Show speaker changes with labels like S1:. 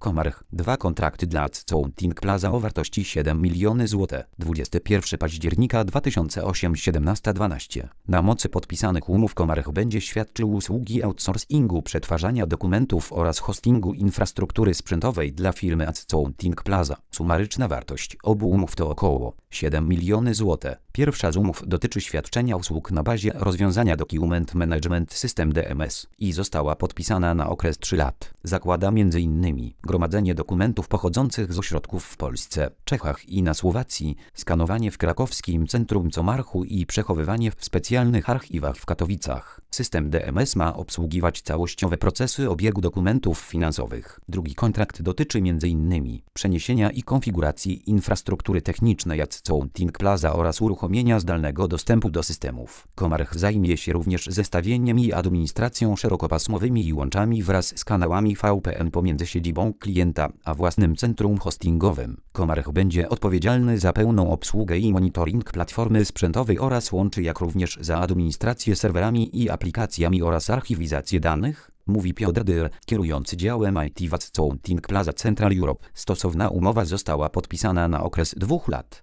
S1: Comarch. 2 kontrakty dla Accounting Plaza o wartości 7 miliony zł. 21 października 2008 17:12. Na mocy podpisanych umów Comarch będzie świadczył usługi outsourcingu przetwarzania dokumentów oraz hostingu infrastruktury sprzętowej dla firmy Accounting Plaza. Sumaryczna wartość obu umów to około 7 miliony zł. Pierwsza z umów dotyczy świadczenia usług na bazie rozwiązania Document Management System DMS i została podpisana na okres 3 lat. Zakłada m.in. gromadzenie dokumentów pochodzących z ośrodków w Polsce, Czechach i na Słowacji, skanowanie w krakowskim centrum Comarchu i przechowywanie w specjalnych archiwach w Katowicach. System DMS ma obsługiwać całościowe procesy obiegu dokumentów finansowych. Drugi kontrakt dotyczy m.in. przeniesienia i konfiguracji infrastruktury technicznej Accounting Plaza oraz uruchomienia zdalnego dostępu do systemów. Comarch zajmie się również zestawieniem i administracją szerokopasmowymi i łączami wraz z kanałami VPN pomiędzy siedzibą klienta a własnym centrum hostingowym. Comarch będzie odpowiedzialny za pełną obsługę i monitoring platformy sprzętowej oraz łączy, jak również za administrację serwerami i aplikacjami oraz archiwizację danych, mówi Piotr Dyr, kierujący działem IT w Accounting Plaza Central Europe. Stosowna umowa została podpisana na okres 2 lat.